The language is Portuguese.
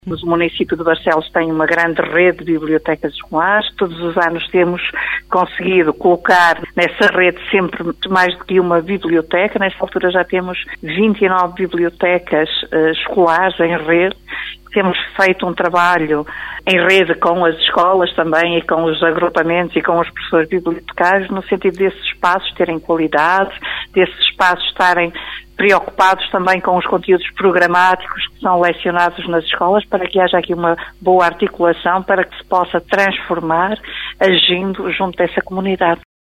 O município de Barcelos tem uma grande rede de bibliotecas escolares. Todos os anos temos conseguido colocar nessa rede sempre mais do que uma biblioteca. Nesta altura já temos 29 bibliotecas escolares em rede. Temos feito um trabalho em rede com as escolas também e com os agrupamentos e com os professores bibliotecários, no sentido desses espaços terem qualidade, desses espaços estarem preocupados também com os conteúdos programáticos que são lecionados nas escolas, para que haja aqui uma boa articulação, para que se possa transformar agindo junto dessa comunidade.